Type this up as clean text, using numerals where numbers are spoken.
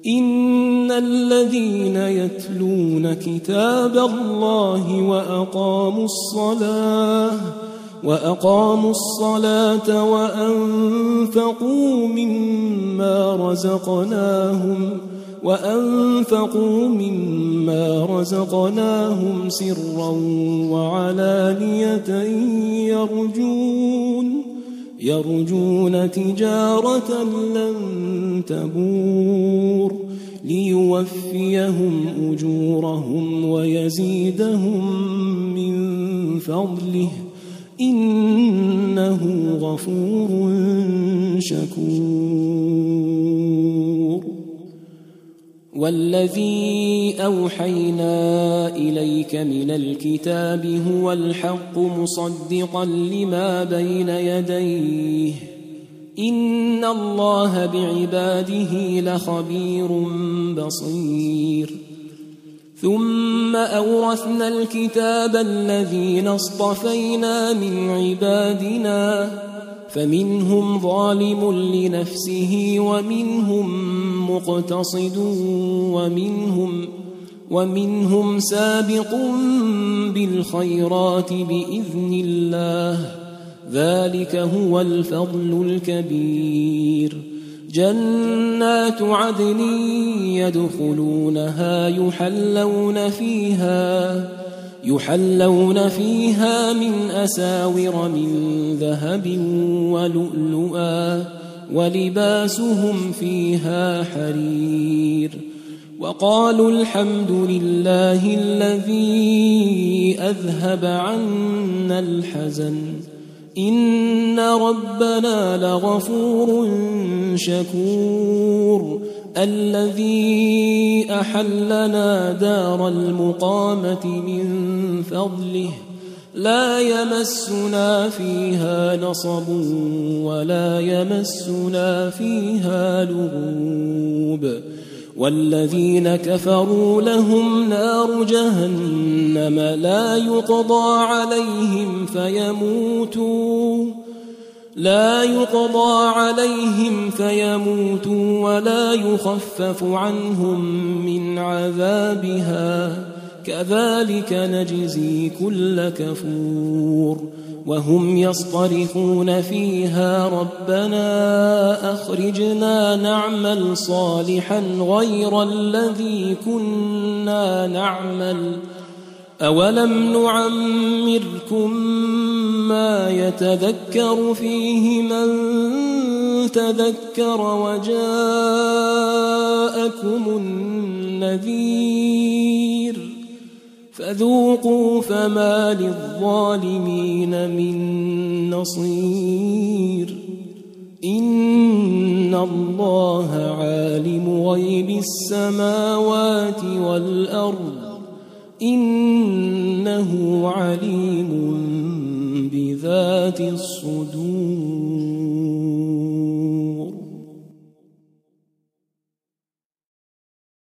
إن الذين يتلون كتاب الله وأقاموا الصلاة وأنفقوا مما رزقناهم سرا وعلانية يرجون تجارة لن تبور ليوفيهم أجورهم ويزيدهم من فضله إنه غفور شكور. والذي أوحينا إليك من الكتاب هو الحق مصدقا لما بين يديه إن الله بعباده لخبير بصير. ثم أورثنا الكتاب الذين اصطفينا من عبادنا فمنهم ظالم لنفسه ومنهم مقتصد ومنهم سابق بالخيرات بإذن الله ذلك هو الفضل الكبير. جنات عدن يدخلونها يحلون فيها من أساور من ذهب ولؤلؤا ولباسهم فيها حرير. وقالوا الحمد لله الذي أذهب عنا الحزن إن ربنا لغفور شكور. الذي أحلنا دار المقامة من فضله لا يمسنا فيها نصب ولا يمسنا فيها لغوب. والذين كفروا لهم نار جهنم لا يقضى عليهم فيموتوا ولا يخفف عنهم من عذابها كذلك نجزي كل كفور. وهم يصطرخون فيها ربنا أخرجنا نعمل صالحا غير الذي كنا نعمل أولم نعمركم ما يتذكر فيه من تذكر وجاءكم النذير فذوقوا فما للظالمين من نصير. إن الله عالم غيب السماوات والأرض إنه عليم بذات الصدور.